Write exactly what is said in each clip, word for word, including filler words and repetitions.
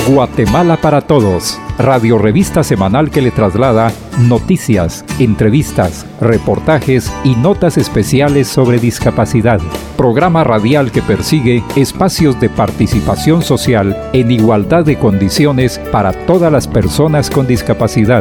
Guatemala para Todos, radio revista semanal que le traslada noticias, entrevistas, reportajes y notas especiales sobre discapacidad. Programa radial que persigue espacios de participación social en igualdad de condiciones para todas las personas con discapacidad.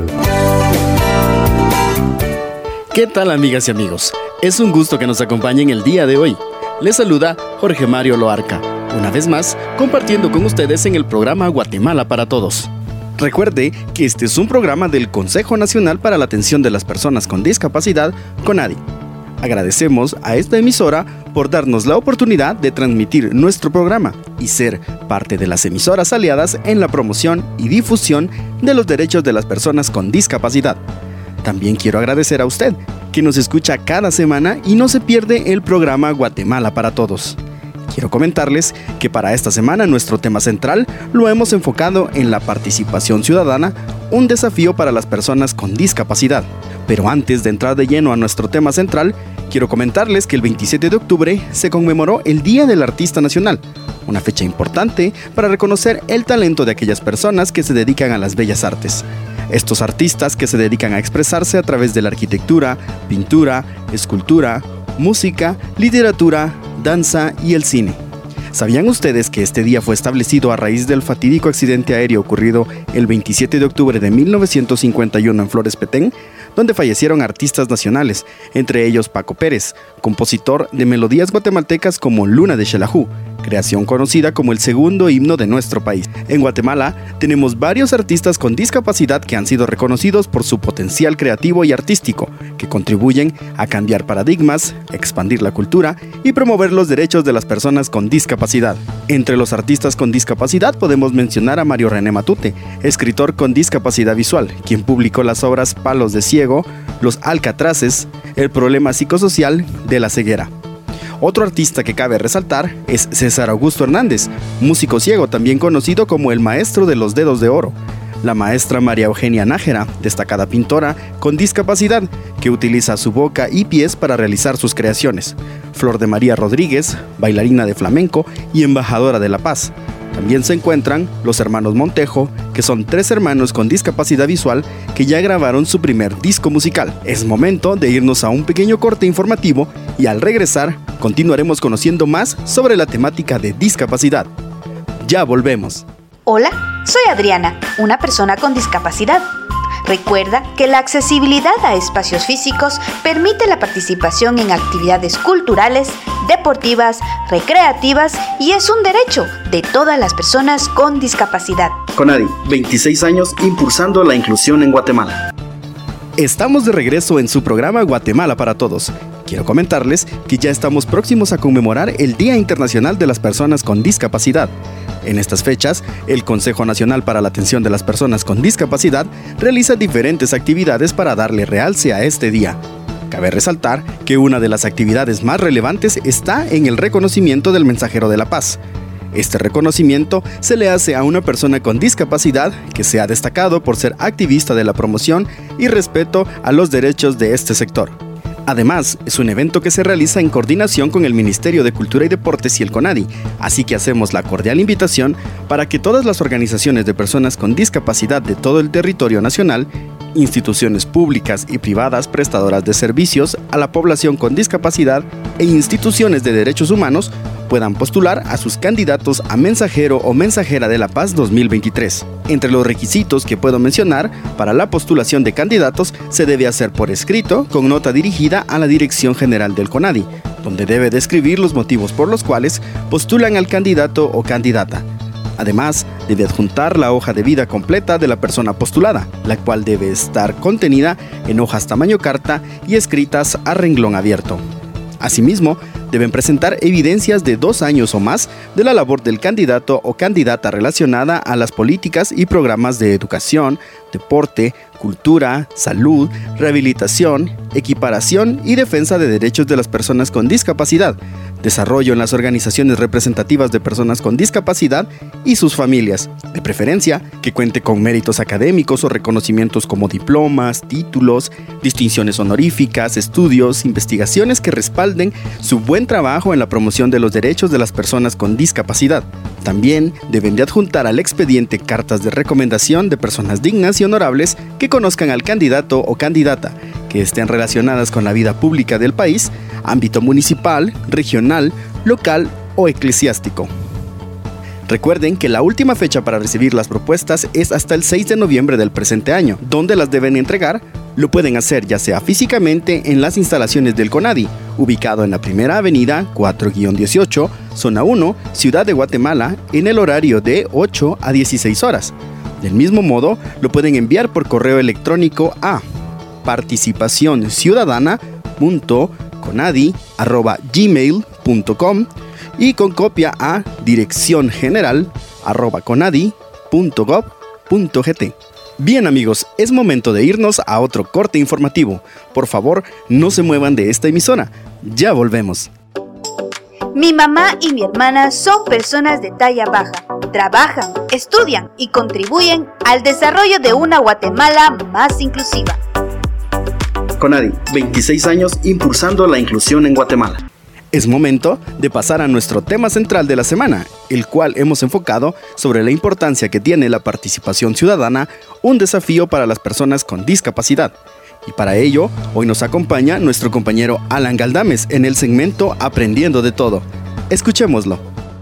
¿Qué tal, amigas y amigos? Es un gusto que nos acompañen el día de hoy. Les saluda Jorge Mario Loarca, una vez más compartiendo con ustedes en el programa Guatemala para Todos. Recuerde que este es un programa del Consejo Nacional para la Atención de las Personas con Discapacidad, CONADI. Agradecemos a esta emisora por darnos la oportunidad de transmitir nuestro programa y ser parte de las emisoras aliadas en la promoción y difusión de los derechos de las personas con discapacidad. También quiero agradecer a usted, que nos escucha cada semana y no se pierde el programa Guatemala para Todos. Quiero comentarles que para esta semana nuestro tema central lo hemos enfocado en la participación ciudadana, un desafío para las personas con discapacidad. Pero antes de entrar de lleno a nuestro tema central, quiero comentarles que el veintisiete de octubre se conmemoró el Día del Artista Nacional, una fecha importante para reconocer el talento de aquellas personas que se dedican a las bellas artes. Estos artistas que se dedican a expresarse a través de la arquitectura, pintura, escultura, música, literatura, danza y el cine. ¿Sabían ustedes que este día fue establecido a raíz del fatídico accidente aéreo ocurrido el veintisiete de octubre de mil novecientos cincuenta y uno en Flores Petén, donde fallecieron artistas nacionales, entre ellos Paco Pérez, compositor de melodías guatemaltecas como Luna de Xelajú, creación conocida como el segundo himno de nuestro país? En Guatemala tenemos varios artistas con discapacidad que han sido reconocidos por su potencial creativo y artístico, que contribuyen a cambiar paradigmas, expandir la cultura y promover los derechos de las personas con discapacidad. Entre los artistas con discapacidad podemos mencionar a Mario René Matute, escritor con discapacidad visual, quien publicó las obras Palos de Ciego, Los Alcatraces, El problema psicosocial de la ceguera. Otro artista que cabe resaltar es César Augusto Hernández, músico ciego también conocido como el maestro de los dedos de oro. La maestra María Eugenia Nájera, destacada pintora con discapacidad, que utiliza su boca y pies para realizar sus creaciones. Flor de María Rodríguez, bailarina de flamenco y embajadora de la paz. También se encuentran los hermanos Montejo, que son tres hermanos con discapacidad visual que ya grabaron su primer disco musical. Es momento de irnos a un pequeño corte informativo y al regresar continuaremos conociendo más sobre la temática de discapacidad. Ya volvemos. Hola, soy Adriana, una persona con discapacidad. Recuerda que la accesibilidad a espacios físicos permite la participación en actividades culturales, deportivas, recreativas y es un derecho de todas las personas con discapacidad. CONADI, veintiséis años impulsando la inclusión en Guatemala. Estamos de regreso en su programa Guatemala para Todos. Quiero comentarles que ya estamos próximos a conmemorar el Día Internacional de las Personas con Discapacidad. En estas fechas, el Consejo Nacional para la Atención de las Personas con Discapacidad realiza diferentes actividades para darle realce a este día. Cabe resaltar que una de las actividades más relevantes está en el reconocimiento del Mensajero de la Paz. Este reconocimiento se le hace a una persona con discapacidad que se ha destacado por ser activista de la promoción y respeto a los derechos de este sector. Además, es un evento que se realiza en coordinación con el Ministerio de Cultura y Deportes y el CONADI, así que hacemos la cordial invitación para que todas las organizaciones de personas con discapacidad de todo el territorio nacional, instituciones públicas y privadas prestadoras de servicios a la población con discapacidad e instituciones de derechos humanos puedan postular a sus candidatos a Mensajero o Mensajera de la Paz dos mil veintitrés. Entre los requisitos que puedo mencionar para la postulación de candidatos se debe hacer por escrito con nota dirigida a la Dirección General del CONADI, donde debe describir los motivos por los cuales postulan al candidato o candidata. Además, debe adjuntar la hoja de vida completa de la persona postulada, la cual debe estar contenida en hojas tamaño carta y escritas a renglón abierto. Asimismo, deben presentar evidencias de dos años o más de la labor del candidato o candidata relacionada a las políticas y programas de educación, deporte, cultura, salud, rehabilitación, equiparación y defensa de derechos de las personas con discapacidad, desarrollo en las organizaciones representativas de personas con discapacidad y sus familias, de preferencia que cuente con méritos académicos o reconocimientos como diplomas, títulos, distinciones honoríficas, estudios, investigaciones que respalden su buen trabajo en la promoción de los derechos de las personas con discapacidad. También deben de adjuntar al expediente cartas de recomendación de personas dignas y honorables que conozcan al candidato o candidata, que estén relacionadas con la vida pública del país, ámbito municipal, regional, local o eclesiástico. Recuerden que la última fecha para recibir las propuestas es hasta el seis de noviembre del presente año. ¿Dónde las deben entregar? Lo pueden hacer ya sea físicamente en las instalaciones del CONADI, ubicado en la Primera Avenida cuatro guión dieciocho, Zona uno, Ciudad de Guatemala, en el horario de ocho a dieciséis horas. Del mismo modo, lo pueden enviar por correo electrónico a participación ciudadana punto conadi arroba gmail punto com y con copia a dirección general arroba conadi punto gob punto gt. Bien amigos, es momento de irnos a otro corte informativo. Por favor, no se muevan de esta emisora. Ya volvemos. Mi mamá y mi hermana son personas de talla baja. Trabajan, estudian y contribuyen al desarrollo de una Guatemala más inclusiva. CONADI, veintiséis años impulsando la inclusión en Guatemala. Es momento de pasar a nuestro tema central de la semana, el cual hemos enfocado sobre la importancia que tiene la participación ciudadana, un desafío para las personas con discapacidad. Y para ello, hoy nos acompaña nuestro compañero Alan Galdames en el segmento Aprendiendo de Todo. Escuchémoslo.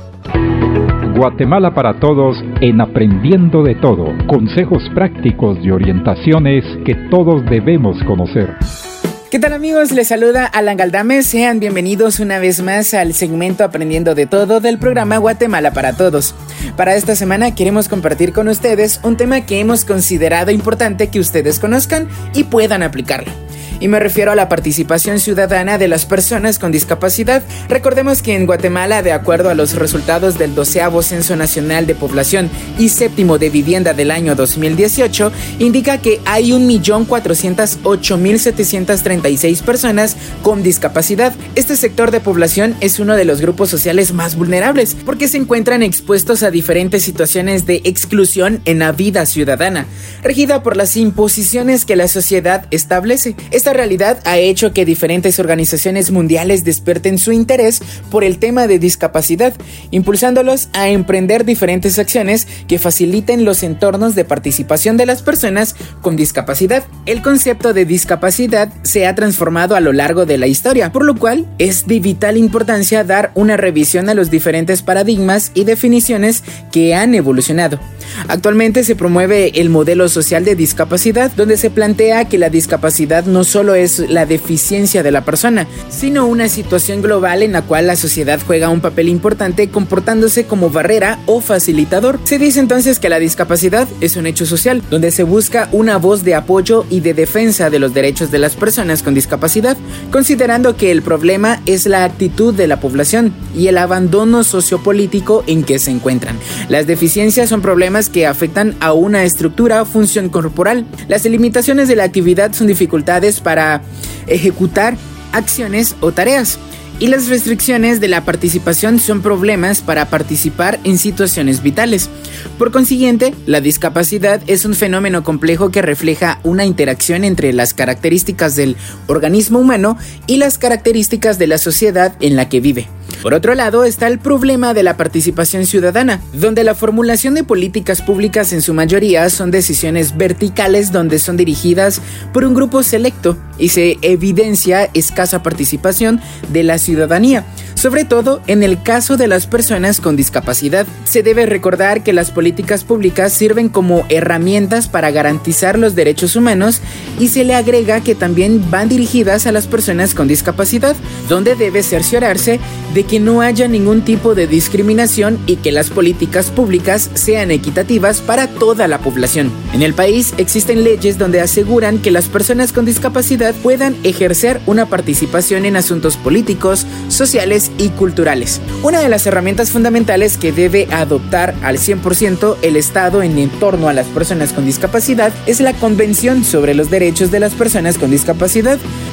Guatemala para todos en Aprendiendo de Todo. Consejos prácticos y orientaciones que todos debemos conocer. ¿Qué tal amigos? Les saluda Alan Galdames. Sean bienvenidos una vez más al segmento Aprendiendo de Todo del programa Guatemala para Todos. Para esta semana queremos compartir con ustedes un tema que hemos considerado importante que ustedes conozcan y puedan aplicarlo. Y me refiero a la participación ciudadana de las personas con discapacidad. Recordemos que en Guatemala, de acuerdo a los resultados del doceavo Censo Nacional de Población y séptimo de Vivienda del año dos mil dieciocho, indica que hay un millón cuatrocientos ocho mil setecientos treinta y seis personas con discapacidad. Este sector de población es uno de los grupos sociales más vulnerables porque se encuentran expuestos a diferentes situaciones de exclusión en la vida ciudadana, regida por las imposiciones que la sociedad establece. Esta realidad ha hecho que diferentes organizaciones mundiales despierten su interés por el tema de discapacidad, impulsándolos a emprender diferentes acciones que faciliten los entornos de participación de las personas con discapacidad. El concepto de discapacidad se ha transformado a lo largo de la historia, por lo cual es de vital importancia dar una revisión a los diferentes paradigmas y definiciones que han evolucionado. Actualmente se promueve el modelo social de discapacidad, donde se plantea que la discapacidad no solo es la deficiencia de la persona, sino una situación global en la cual la sociedad juega un papel importante comportándose como barrera o facilitador. Se dice entonces que la discapacidad es un hecho social, donde se busca una voz de apoyo y de defensa de los derechos de las personas con discapacidad, considerando que el problema es la actitud de la población y el abandono sociopolítico en que se encuentran. Las deficiencias son problemas que afectan a una estructura o función corporal. Las limitaciones de la actividad son dificultades para ejecutar acciones o tareas. Y las restricciones de la participación son problemas para participar en situaciones vitales. Por consiguiente, la discapacidad es un fenómeno complejo que refleja una interacción entre las características del organismo humano y las características de la sociedad en la que vive. Por otro lado está el problema de la participación ciudadana, donde la formulación de políticas públicas en su mayoría son decisiones verticales donde son dirigidas por un grupo selecto y se evidencia escasa participación de la ciudadanía, sobre todo en el caso de las personas con discapacidad. Se debe recordar que las políticas públicas sirven como herramientas para garantizar los derechos humanos y se le agrega que también van dirigidas a las personas con discapacidad, donde debe cerciorarse de que no haya ningún tipo de discriminación y que las políticas públicas sean equitativas para toda la población. En el país existen leyes donde aseguran que las personas con discapacidad puedan ejercer una participación en asuntos políticos, sociales y culturales. Una de las herramientas fundamentales que debe adoptar al cien por ciento el Estado en torno a las personas con discapacidad es la Convención sobre los Derechos de las Personas con Discapacidad,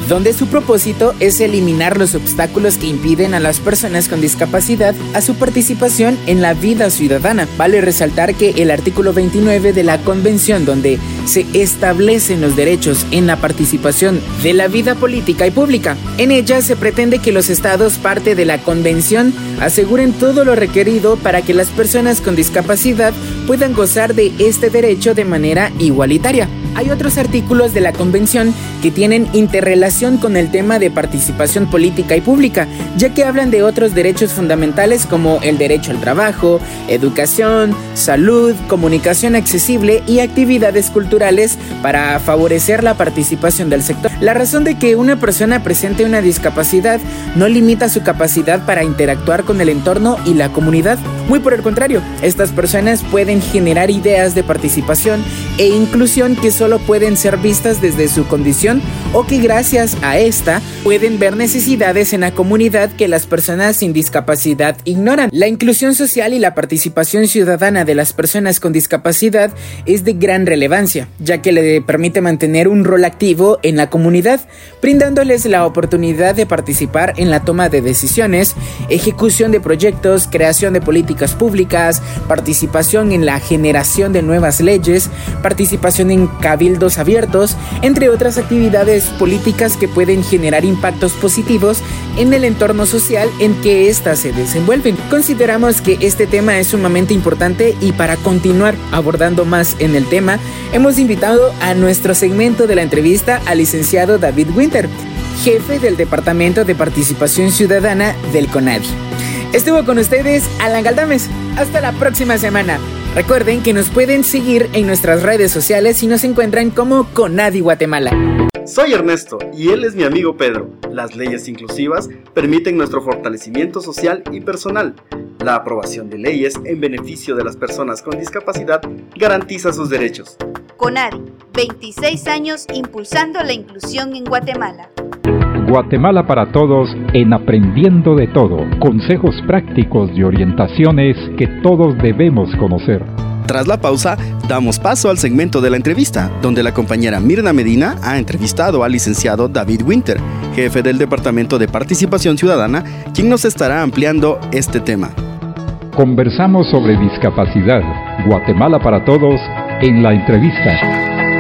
donde su propósito es eliminar los obstáculos que impiden a las personas con discapacidad a su participación en la vida ciudadana. Vale resaltar que el artículo veintinueve de la Convención, donde se establecen los derechos en la participación de la vida política y pública, en ella se pretende que los estados parte de la Convención aseguren todo lo requerido para que las personas con discapacidad puedan gozar de este derecho de manera igualitaria. Hay otros artículos de la Convención que tienen interrelación con el tema de participación política y pública, ya que hablan de otros derechos fundamentales como el derecho al trabajo, educación, salud, comunicación accesible y actividades culturales para favorecer la participación del sector. La razón de que una persona presente una discapacidad no limita su capacidad para interactuar con el entorno y la comunidad. Muy por el contrario, estas personas pueden generar ideas de participación e inclusión que solo pueden ser vistas desde su condición o que gracias a esta pueden ver necesidades en la comunidad que las personas sin discapacidad ignoran. La inclusión social y la participación ciudadana de las personas con discapacidad es de gran relevancia, ya que le permite mantener un rol activo en la comunidad, brindándoles la oportunidad de participar en la toma de decisiones, ejecución de proyectos, creación de políticas públicas, participación en la generación de nuevas leyes, participación en cabildos abiertos, entre otras actividades políticas que pueden generar impactos positivos en el entorno social en que éstas se desenvuelven. Consideramos que este tema es sumamente importante y para continuar abordando más en el tema, hemos invitado a nuestro segmento de la entrevista al licenciado David Winter, jefe del Departamento de Participación Ciudadana del CONADI. Estuvo con ustedes Alan Galdames. Hasta la próxima semana. Recuerden que nos pueden seguir en nuestras redes sociales y nos encuentran como CONADI Guatemala. Soy Ernesto y él es mi amigo Pedro. Las leyes inclusivas permiten nuestro fortalecimiento social y personal. La aprobación de leyes en beneficio de las personas con discapacidad garantiza sus derechos. CONADI, veintiséis años impulsando la inclusión en Guatemala. Guatemala para todos en Aprendiendo de Todo. Consejos prácticos y orientaciones que todos debemos conocer. Tras la pausa, damos paso al segmento de la entrevista, donde la compañera Mirna Medina ha entrevistado al licenciado David Winter, jefe del Departamento de Participación Ciudadana, quien nos estará ampliando este tema. Conversamos sobre discapacidad. Guatemala para todos en la entrevista.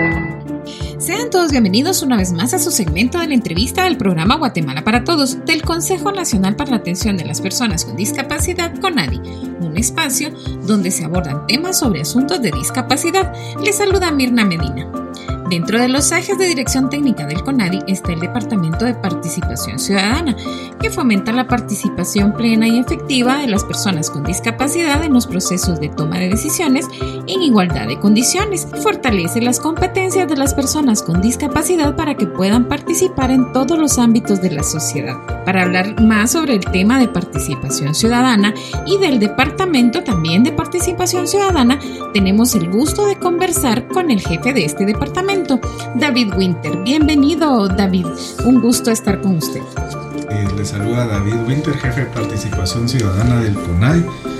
Sean todos bienvenidos una vez más a su segmento de la entrevista del programa Guatemala para Todos del Consejo Nacional para la Atención de las Personas con Discapacidad, CONADI, un espacio donde se abordan temas sobre asuntos de discapacidad. Les saluda Mirna Medina. Dentro de los ejes de dirección técnica del CONADI está el Departamento de Participación Ciudadana, que fomenta la participación plena y efectiva de las personas con discapacidad en los procesos de toma de decisiones en igualdad de condiciones. Fortalece las competencias de las personas con discapacidad para que puedan participar en todos los ámbitos de la sociedad. Para hablar más sobre el tema de participación ciudadana y del Departamento también de Participación Ciudadana, tenemos el gusto de conversar con el jefe de este departamento, David Winter. Bienvenido, David. Un gusto estar con usted. Eh, le saluda David Winter, jefe de Participación Ciudadana del CONADI.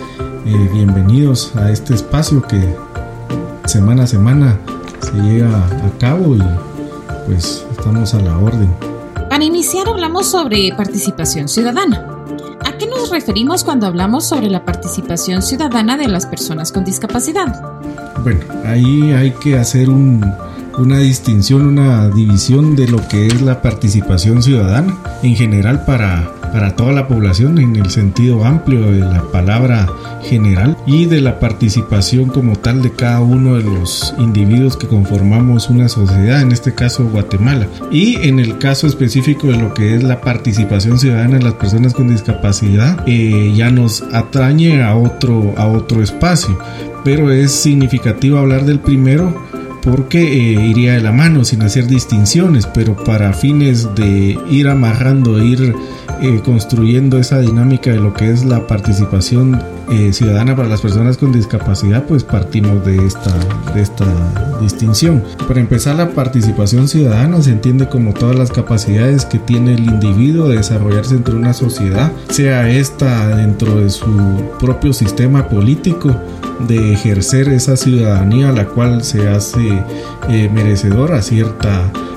Eh, bienvenidos a este espacio que semana a semana se lleva a cabo y pues estamos a la orden. Para iniciar hablamos sobre participación ciudadana. ¿A qué nos referimos cuando hablamos sobre la participación ciudadana de las personas con discapacidad? Bueno, ahí hay que hacer un... una distinción, una división de lo que es la participación ciudadana en general para, para toda la población en el sentido amplio de la palabra general y de la participación como tal de cada uno de los individuos que conformamos una sociedad, en este caso Guatemala, y en el caso específico de lo que es la participación ciudadana de las personas con discapacidad eh, ya nos atañe a otro, a otro espacio, pero es significativo hablar del primero porque eh, iría de la mano sin hacer distinciones, pero para fines de ir amarrando, ir eh, construyendo esa dinámica de lo que es la participación eh, ciudadana para las personas con discapacidad, pues partimos de esta, de esta distinción. Para empezar, la participación ciudadana se entiende como todas las capacidades que tiene el individuo de desarrollarse dentro de una sociedad, sea esta dentro de su propio sistema político, de ejercer esa ciudadanía a la cual se hace eh, merecedor a cierta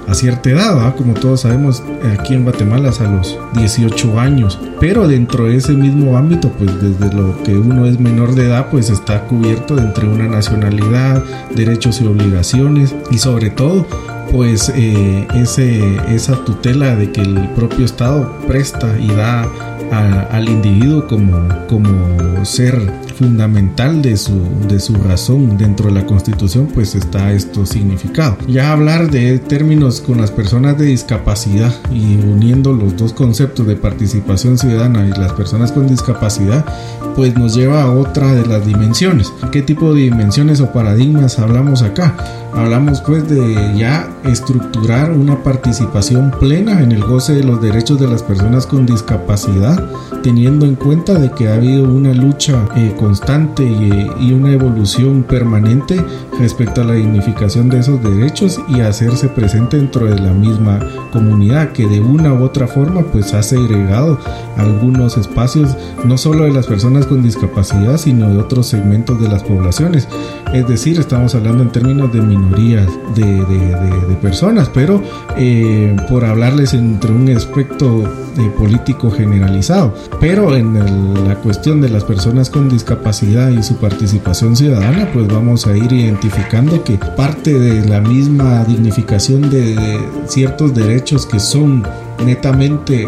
a cierta edad, ¿verdad? Como todos sabemos, aquí en Guatemala es a los dieciocho años, pero dentro de ese mismo ámbito, pues desde lo que uno es menor de edad, pues está cubierto entre una nacionalidad, derechos y obligaciones, y sobre todo pues eh, ese, esa tutela de que el propio Estado presta y da a, al individuo como, como ser fundamental de su, de su razón dentro de la Constitución, pues está esto significado. Ya hablar de términos con las personas de discapacidad y uniendo los dos conceptos de participación ciudadana y las personas con discapacidad, pues nos lleva a otra de las dimensiones. ¿Qué tipo de dimensiones o paradigmas hablamos acá? Hablamos pues de ya estructurar una participación plena en el goce de los derechos de las personas con discapacidad, teniendo en cuenta de que ha habido una lucha eh, constante y, y una evolución permanente respecto a la dignificación de esos derechos y hacerse presente dentro de la misma comunidad, que de una u otra forma pues ha segregado algunos espacios, no solo de las personas con discapacidad, sino de otros segmentos de las poblaciones. Es decir, estamos hablando en términos de minorías de, de, de, de personas, pero eh, por hablarles entre un aspecto eh, político generalizado. Pero en el, la cuestión de las personas con discapacidad y su participación ciudadana, pues vamos a ir identificando que parte de la misma dignificación de, de ciertos derechos que son netamente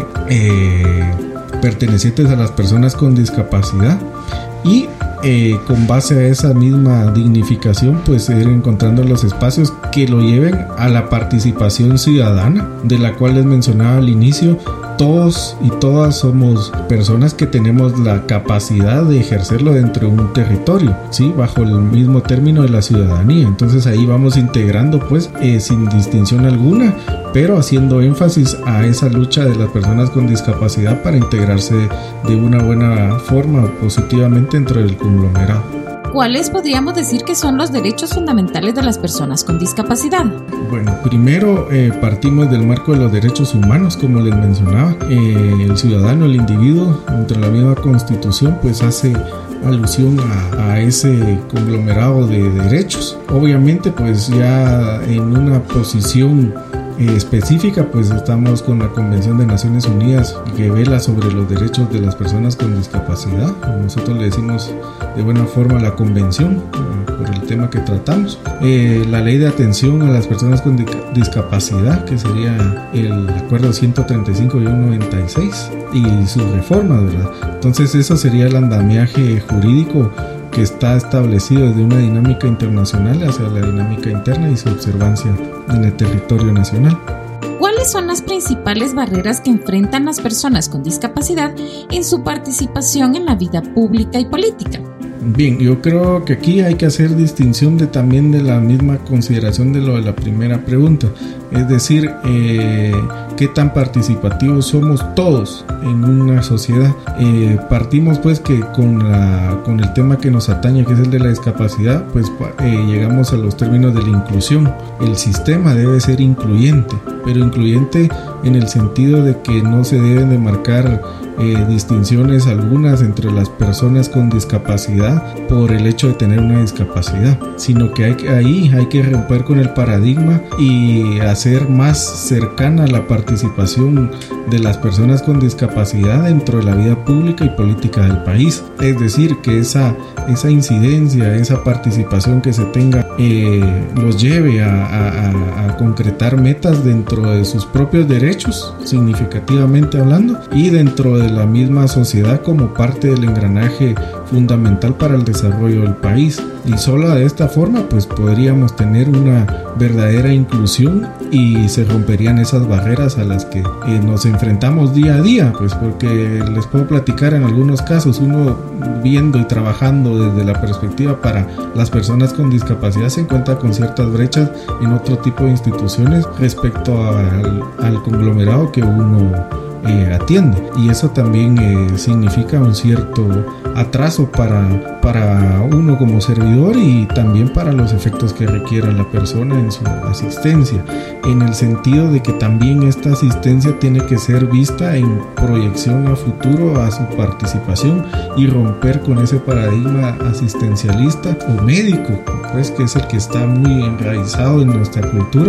eh, pertenecientes a las personas con discapacidad, y Eh, con base a esa misma dignificación pues ir encontrando los espacios que lo lleven a la participación ciudadana, de la cual les mencionaba al inicio. Todos y todas somos personas que tenemos la capacidad de ejercerlo dentro de un territorio, ¿sí? Bajo el mismo término de la ciudadanía. Entonces ahí vamos integrando pues eh, sin distinción alguna, pero haciendo énfasis a esa lucha de las personas con discapacidad para integrarse de una buena forma positivamente dentro del conglomerado. ¿Cuáles podríamos decir que son los derechos fundamentales de las personas con discapacidad? Bueno, primero eh, partimos del marco de los derechos humanos, como les mencionaba. Eh, el ciudadano, el individuo, entre la misma Constitución, pues hace alusión a, a ese conglomerado de derechos. Obviamente, pues ya en una posición Eh, específica, pues estamos con la Convención de Naciones Unidas que vela sobre los derechos de las personas con discapacidad. Nosotros le decimos de buena forma la convención eh, por el tema que tratamos. Eh, la ley de atención a las personas con di- discapacidad, que sería el acuerdo ciento treinta y cinco noventa y seis y su reforma, ¿verdad? Entonces eso sería el andamiaje jurídico que está establecido desde una dinámica internacional hacia la dinámica interna y su observancia en el territorio nacional. ¿Cuáles son las principales barreras que enfrentan las personas con discapacidad en su participación en la vida pública y política? Bien, yo creo que aquí hay que hacer distinción de también de la misma consideración de lo de la primera pregunta, es decir, eh, qué tan participativos somos todos en una sociedad. Eh, partimos pues que con, la, con el tema que nos atañe, que es el de la discapacidad, pues eh, llegamos a los términos de la inclusión. El sistema debe ser incluyente, pero incluyente en el sentido de que no se deben de marcar eh, distinciones algunas entre las personas con discapacidad por el hecho de tener una discapacidad, sino que hay, ahí hay que romper con el paradigma y hacer más cercana la participación de las personas con discapacidad dentro de la vida pública y política del país. Es decir, que esa, esa incidencia, esa participación que se tenga eh, los lleve a, a, a concretar metas dentro de sus propios derechos, significativamente hablando, y dentro de la misma sociedad como parte del engranaje fundamental para el desarrollo del país. Y solo de esta forma pues podríamos tener una verdadera inclusión y se romperían esas barreras a las que eh, nos enfrentamos día a día, pues porque les puedo platicar en algunos casos, uno viendo y trabajando desde la perspectiva para las personas con discapacidad se encuentra con ciertas brechas en otro tipo de instituciones respecto al, al conglomerado que uno Eh, atiende, y eso también eh, significa un cierto atraso para, para uno como servidor y también para los efectos que requiera la persona en su asistencia, en el sentido de que también esta asistencia tiene que ser vista en proyección a futuro a su participación y romper con ese paradigma asistencialista o médico, pues que es el que está muy enraizado en nuestra cultura,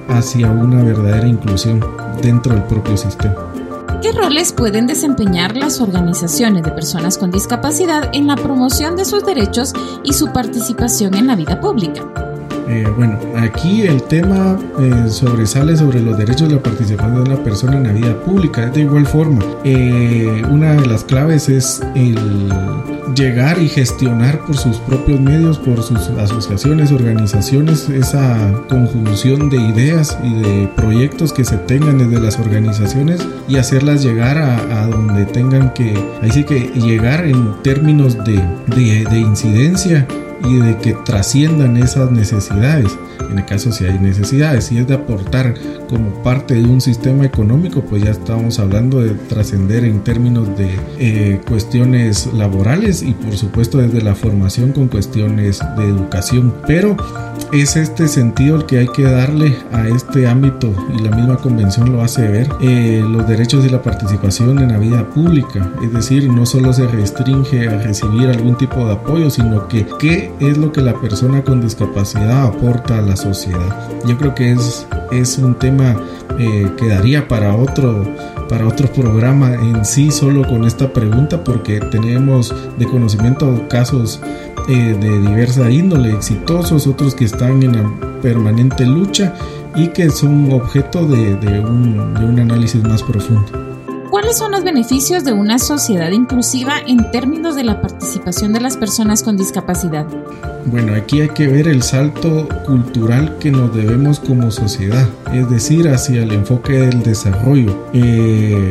hacia una verdadera inclusión dentro del propio sistema. ¿Qué roles pueden desempeñar las organizaciones de personas con discapacidad en la promoción de sus derechos y su participación en la vida pública? Eh, bueno, aquí el tema eh, sobresale sobre los derechos de la participación de una persona en la vida pública. De igual forma, eh, una de las claves es el llegar y gestionar por sus propios medios, por sus asociaciones, organizaciones, esa conjunción de ideas y de proyectos que se tengan desde las organizaciones y hacerlas llegar a, a donde tengan que, ahí sí que llegar en términos de, de, de incidencia y de que trasciendan esas necesidades. En el caso si hay necesidades, si es de aportar como parte de un sistema económico, pues ya estamos hablando de trascender en términos de eh, cuestiones laborales y por supuesto desde la formación con cuestiones de educación. Pero es este sentido el que hay que darle a este ámbito y la misma convención lo hace ver, eh, los derechos y la participación en la vida pública. Es decir, no solo se restringe a recibir algún tipo de apoyo, sino que qué es lo que la persona con discapacidad aporta a la sociedad. Yo creo que es, es un tema eh, que daría para otro, para otro programa en sí solo con esta pregunta, porque tenemos de conocimiento casos eh, de diversa índole, exitosos, otros que están en la permanente lucha y que son objeto de, de, un, de un análisis más profundo. ¿Cuáles son los beneficios de una sociedad inclusiva en términos de la participación de las personas con discapacidad? Bueno, aquí hay que ver el salto cultural que nos debemos como sociedad, es decir, hacia el enfoque del desarrollo. Eh,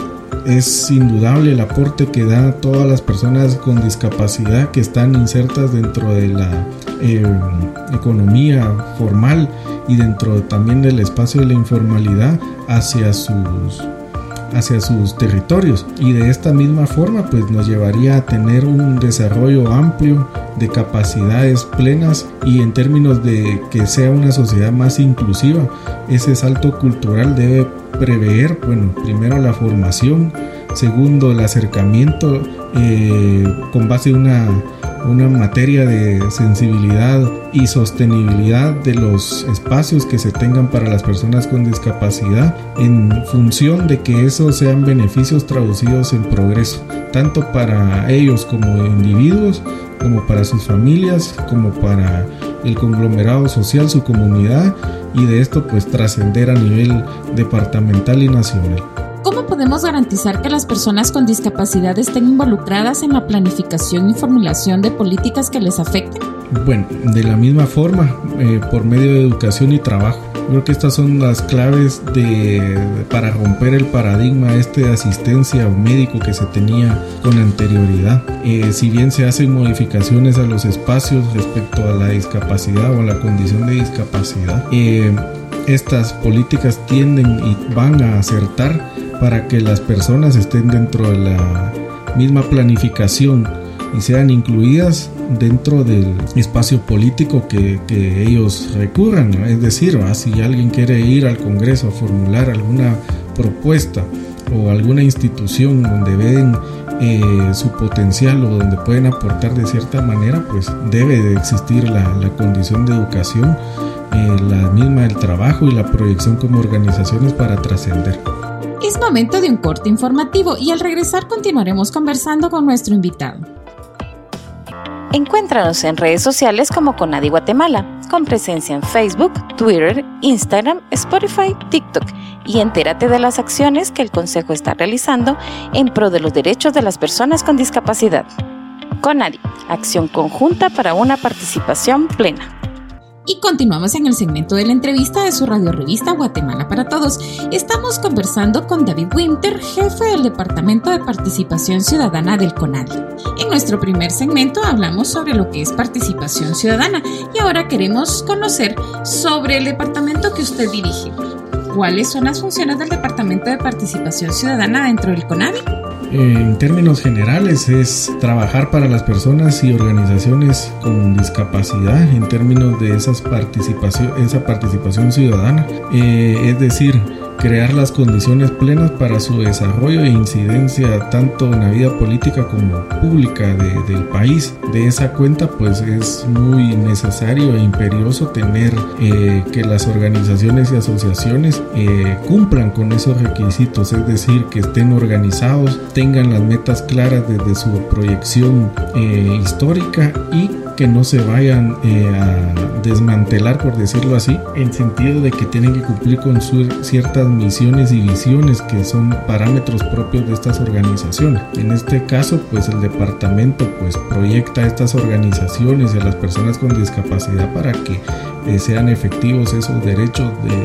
es indudable el aporte que da a todas las personas con discapacidad que están insertas dentro de la eh, economía formal y dentro también del espacio de la informalidad hacia sus hacia sus territorios, y de esta misma forma pues nos llevaría a tener un desarrollo amplio de capacidades plenas, y en términos de que sea una sociedad más inclusiva, ese salto cultural debe prever, bueno, primero la formación, segundo el acercamiento eh, con base en una una materia de sensibilidad y sostenibilidad de los espacios que se tengan para las personas con discapacidad, en función de que esos sean beneficios traducidos en progreso, tanto para ellos como individuos, como para sus familias, como para el conglomerado social, su comunidad, y de esto pues trascender a nivel departamental y nacional. ¿Cómo podemos garantizar que las personas con discapacidad estén involucradas en la planificación y formulación de políticas que les afecten? Bueno, de la misma forma, eh, por medio de educación y trabajo. Creo que estas son las claves de, para romper el paradigma este de asistencia o médico que se tenía con anterioridad. Eh, si bien se hacen modificaciones a los espacios respecto a la discapacidad o a la condición de discapacidad, eh, estas políticas tienden y van a acertar para que las personas estén dentro de la misma planificación y sean incluidas dentro del espacio político que, que ellos recurran, ¿no? Es decir, ¿no? Si alguien quiere ir al Congreso a formular alguna propuesta o alguna institución donde ven eh, su potencial o donde pueden aportar de cierta manera, pues debe de existir la, la condición de educación, eh, la misma del trabajo y la proyección como organizaciones para trascender. Es momento de un corte informativo y al regresar continuaremos conversando con nuestro invitado. Encuéntranos en redes sociales como Conadi Guatemala, con presencia en Facebook, Twitter, Instagram, Spotify, TikTok, y entérate de las acciones que el Consejo está realizando en pro de los derechos de las personas con discapacidad. Conadi, acción conjunta para una participación plena. Y continuamos en el segmento de la entrevista de su radiorevista Guatemala para Todos. Estamos conversando con David Winter, jefe del Departamento de Participación Ciudadana del CONADI. En nuestro primer segmento hablamos sobre lo que es participación ciudadana y ahora queremos conocer sobre el departamento que usted dirige. ¿Cuáles son las funciones del Departamento de Participación Ciudadana dentro del CONADI? En términos generales es trabajar para las personas y organizaciones con discapacidad en términos de esas participación, esa participación ciudadana, eh, es decir, crear las condiciones plenas para su desarrollo e incidencia tanto en la vida política como pública de, del país. De esa cuenta, pues es muy necesario e imperioso tener eh, que las organizaciones y asociaciones eh, cumplan con esos requisitos, es decir, que estén organizados, tengan las metas claras desde su proyección eh, histórica y que no se vayan eh, a desmantelar, por decirlo así, en sentido de que tienen que cumplir con su, ciertas misiones y visiones que son parámetros propios de estas organizaciones. En este caso, pues el departamento pues proyecta a estas organizaciones y a las personas con discapacidad para que eh, sean efectivos esos derechos de,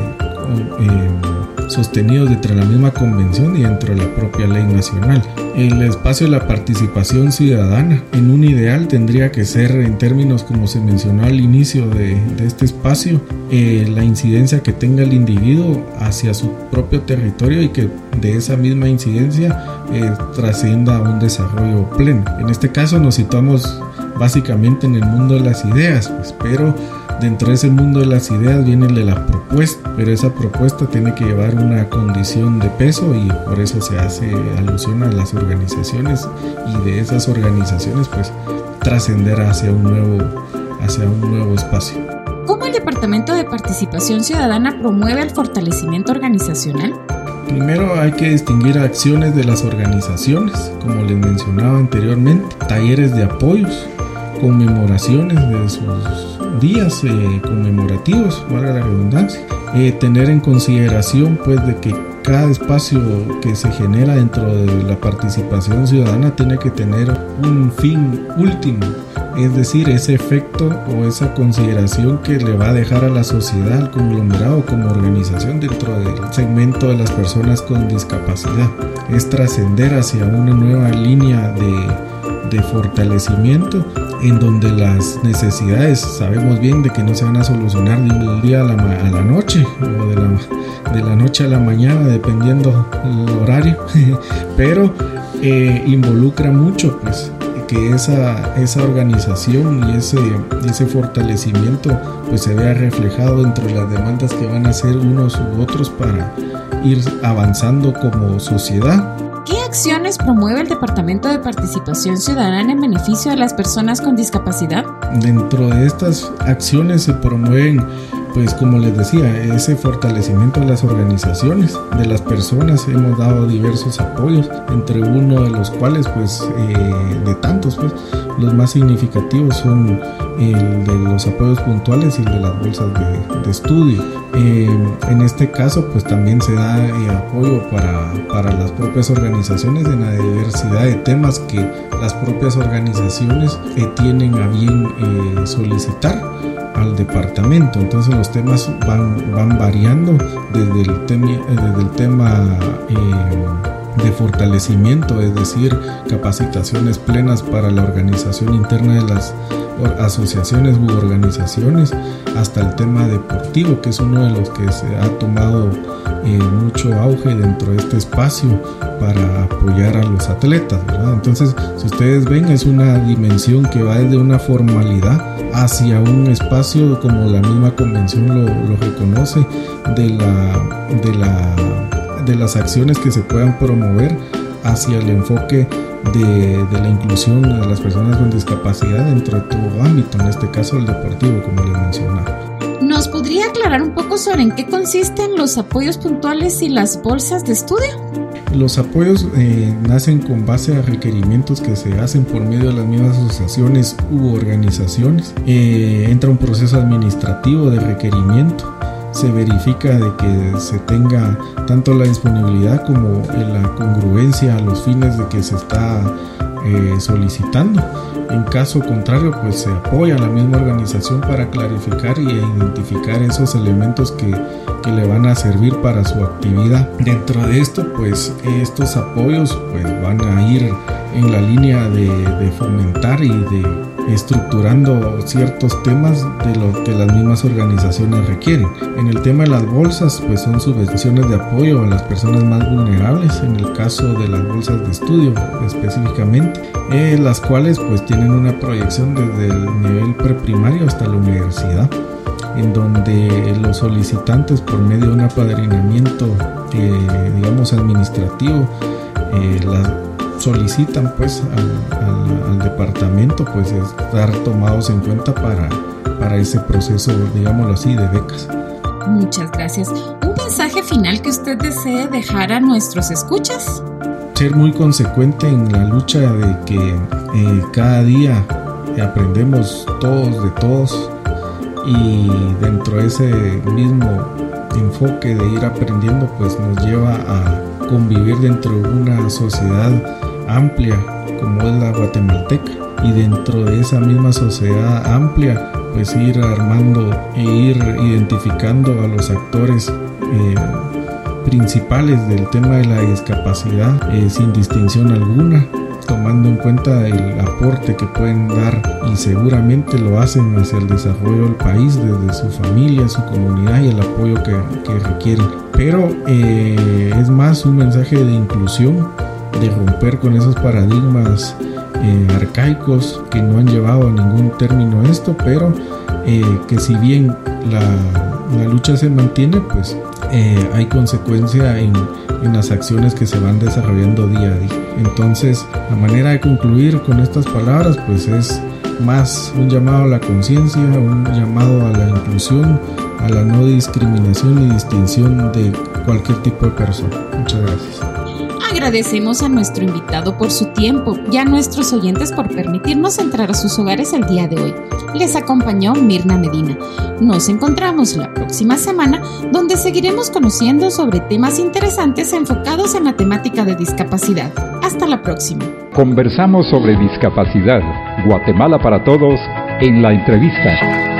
eh, sostenidos dentro de la misma convención y dentro de la propia ley nacional. El espacio de la participación ciudadana en un ideal tendría que ser, en términos como se mencionó al inicio de, de este espacio, eh, la incidencia que tenga el individuo hacia su propio territorio y que de esa misma incidencia eh, trascienda a un desarrollo pleno. En este caso nos situamos básicamente en el mundo de las ideas, pues, pero dentro de ese mundo de las ideas viene el de la propuesta, pero esa propuesta tiene que llevar una condición de peso y por eso se hace alusión a las organizaciones y de esas organizaciones pues trascender hacia un nuevo, hacia un nuevo espacio. ¿Cómo el Departamento de Participación Ciudadana promueve el fortalecimiento organizacional? Primero hay que distinguir acciones de las organizaciones, como les mencionaba anteriormente, talleres de apoyos, conmemoraciones de sus días eh, conmemorativos, valga la redundancia, eh, tener en consideración pues de que cada espacio que se genera dentro de la participación ciudadana tiene que tener un fin último, es decir, ese efecto o esa consideración que le va a dejar a la sociedad, al conglomerado como organización dentro del segmento de las personas con discapacidad. Es trascender hacia una nueva línea de, de fortalecimiento en donde las necesidades sabemos bien de que no se van a solucionar de un día a la, a la noche o de la, de la noche a la mañana dependiendo el horario, pero eh, involucra mucho pues que esa, esa organización y ese, ese fortalecimiento pues se vea reflejado dentro de las demandas que van a hacer unos u otros para ir avanzando como sociedad. ¿Qué acciones promueve el Departamento de Participación Ciudadana en beneficio de las personas con discapacidad? Dentro de estas acciones se promueven, pues como les decía, ese fortalecimiento de las organizaciones, de las personas. Hemos dado diversos apoyos, entre uno de los cuales, pues, eh, de tantos, pues, los más significativos son el de los apoyos puntuales y el de las bolsas de, de estudio. Eh, en este caso, pues también se da eh, apoyo para, para las propias organizaciones en la diversidad de temas que las propias organizaciones eh, tienen a bien eh, solicitar al departamento. Entonces los temas van, van variando desde el, temi, desde el tema eh, de fortalecimiento, es decir, capacitaciones plenas para la organización interna de las asociaciones u organizaciones, hasta el tema deportivo, que es uno de los que se ha tomado eh, mucho auge dentro de este espacio para apoyar a los atletas, ¿verdad? Entonces, si ustedes ven, es una dimensión que va desde una formalidad hacia un espacio, como la misma convención lo, lo reconoce, de la, de la, de las acciones que se puedan promover hacia el enfoque de, de la inclusión de las personas con discapacidad dentro de todo ámbito, en este caso el deportivo, como les mencionaba. ¿Nos podría aclarar un poco sobre en qué consisten los apoyos puntuales y las bolsas de estudio? Los apoyos eh, nacen con base a requerimientos que se hacen por medio de las mismas asociaciones u organizaciones. Eh, entra un proceso administrativo de requerimiento. Se verifica de que se tenga tanto la disponibilidad como la congruencia a los fines de que se está eh, solicitando. En caso contrario, pues se apoya a la misma organización para clarificar y identificar esos elementos que, que le van a servir para su actividad. Dentro de esto, pues estos apoyos pues, van a ir en la línea de, de fomentar y de estructurando ciertos temas de lo que las mismas organizaciones requieren. En el tema de las bolsas, pues son subvenciones de apoyo a las personas más vulnerables, en el caso de las bolsas de estudio específicamente, eh, las cuales pues tienen una proyección desde el nivel preprimario hasta la universidad, en donde los solicitantes, por medio de un apadrinamiento eh, digamos, administrativo, eh, las solicitan pues al, al, al departamento pues estar tomados en cuenta para, para ese proceso, digámoslo así, de becas. Muchas gracias. ¿Un mensaje final que usted desee dejar a nuestros escuchas? Ser muy consecuente en la lucha de que eh, cada día aprendemos todos de todos, y dentro de ese mismo enfoque de ir aprendiendo pues nos lleva a convivir dentro de una sociedad amplia como es la guatemalteca, y dentro de esa misma sociedad amplia pues ir armando e ir identificando a los actores eh, principales del tema de la discapacidad eh, sin distinción alguna, tomando en cuenta el aporte que pueden dar, y seguramente lo hacen hacia el desarrollo del país desde su familia, su comunidad y el apoyo que, que requieren. Pero eh, es más un mensaje de inclusión, de romper con esos paradigmas eh, arcaicos que no han llevado a ningún término esto, pero eh, que si bien la, la lucha se mantiene, pues eh, hay consecuencia en, en las acciones que se van desarrollando día a día. Entonces, la manera de concluir con estas palabras pues es más un llamado a la conciencia, un llamado a la inclusión, a la no discriminación y distinción de cualquier tipo de persona. Muchas gracias. Agradecemos a nuestro invitado por su tiempo y a nuestros oyentes por permitirnos entrar a sus hogares el día de hoy. Les acompañó Mirna Medina. Nos encontramos la próxima semana, donde seguiremos conociendo sobre temas interesantes enfocados en la temática de discapacidad. Hasta la próxima. Conversamos sobre discapacidad. Guatemala para todos en la entrevista.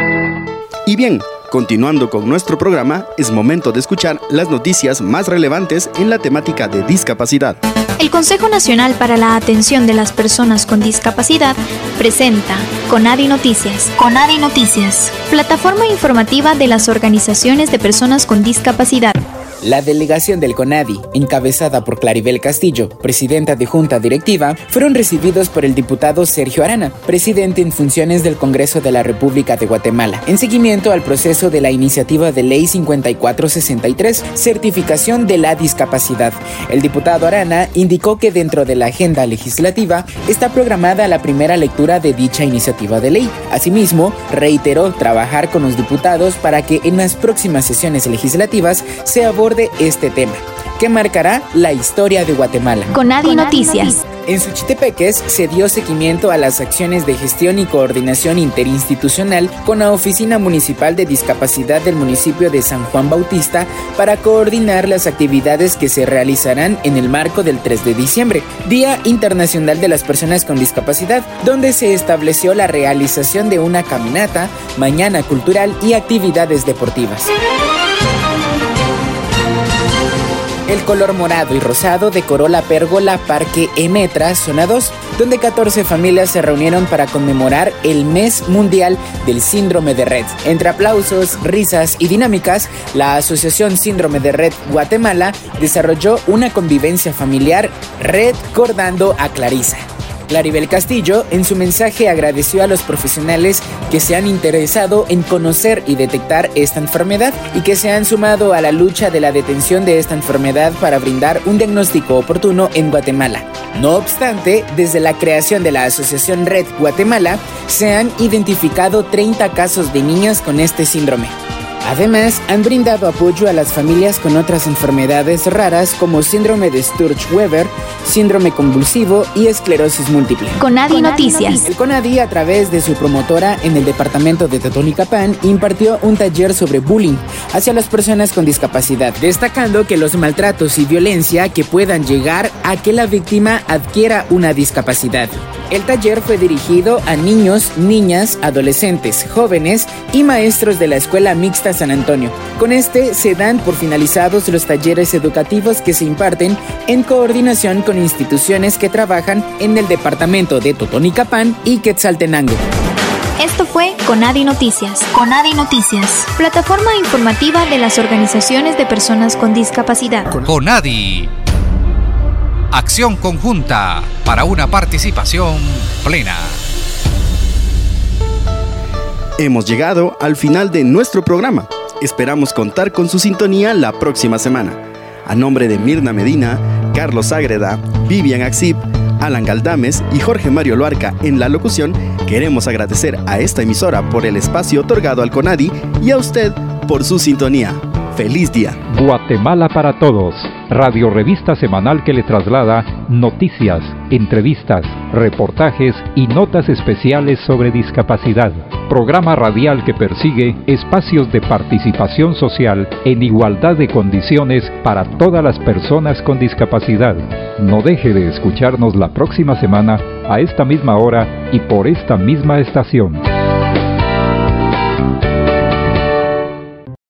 Y bien, continuando con nuestro programa, es momento de escuchar las noticias más relevantes en la temática de discapacidad. El Consejo Nacional para la Atención de las Personas con Discapacidad presenta CONADI Noticias. CONADI Noticias, plataforma informativa de las organizaciones de personas con discapacidad. La delegación del CONADI, encabezada por Claribel Castillo, presidenta de Junta Directiva, fueron recibidos por el diputado Sergio Arana, presidente en funciones del Congreso de la República de Guatemala, en seguimiento al proceso de la iniciativa de Ley cincuenta y cuatro sesenta y tres, certificación de la discapacidad. El diputado Arana indicó que dentro de la agenda legislativa está programada la primera lectura de dicha iniciativa de ley. Asimismo, reiteró trabajar con los diputados para que en las próximas sesiones legislativas se aborde de este tema, que marcará la historia de Guatemala. CONADI Noticias. En Suchitepeques se dio seguimiento a las acciones de gestión y coordinación interinstitucional con la Oficina Municipal de Discapacidad del municipio de San Juan Bautista para coordinar las actividades que se realizarán en el marco del tres de diciembre, Día Internacional de las Personas con Discapacidad, donde se estableció la realización de una caminata, mañana cultural y actividades deportivas. El color morado y rosado decoró la pérgola Parque Emetra, zona dos, donde catorce familias se reunieron para conmemorar el Mes Mundial del Síndrome de Rett. Entre aplausos, risas y dinámicas, la Asociación Síndrome de Rett Guatemala desarrolló una convivencia familiar recordando a Clarisa. Claribel Castillo, en su mensaje, agradeció a los profesionales que se han interesado en conocer y detectar esta enfermedad y que se han sumado a la lucha de la detención de esta enfermedad para brindar un diagnóstico oportuno en Guatemala. No obstante, desde la creación de la Asociación Rett Guatemala, se han identificado treinta casos de niñas con este síndrome. Además, han brindado apoyo a las familias con otras enfermedades raras como síndrome de Sturge-Weber, síndrome convulsivo y esclerosis múltiple. CONADI Noticias. El CONADI, a través de su promotora en el departamento de Totonicapán, impartió un taller sobre bullying hacia las personas con discapacidad, destacando que los maltratos y violencia que puedan llegar a que la víctima adquiera una discapacidad. El taller fue dirigido a niños, niñas, adolescentes, jóvenes y maestros de la Escuela Mixta San Antonio. Con este se dan por finalizados los talleres educativos que se imparten en coordinación con instituciones que trabajan en el departamento de Totonicapán y Quetzaltenango. Esto fue CONADI Noticias. CONADI Noticias, plataforma informativa de las organizaciones de personas con discapacidad. CONADI. Acción conjunta para una participación plena. Hemos llegado al final de nuestro programa. Esperamos contar con su sintonía la próxima semana. A nombre de Mirna Medina, Carlos Ágreda, Vivian Axip, Alan Galdames y Jorge Mario Loarca en la locución, queremos agradecer a esta emisora por el espacio otorgado al CONADI y a usted por su sintonía. ¡Feliz día! Guatemala para Todos, radio revista semanal que le traslada noticias, entrevistas, reportajes y notas especiales sobre discapacidad. Programa radial que persigue espacios de participación social en igualdad de condiciones para todas las personas con discapacidad. No deje de escucharnos la próxima semana a esta misma hora y por esta misma estación.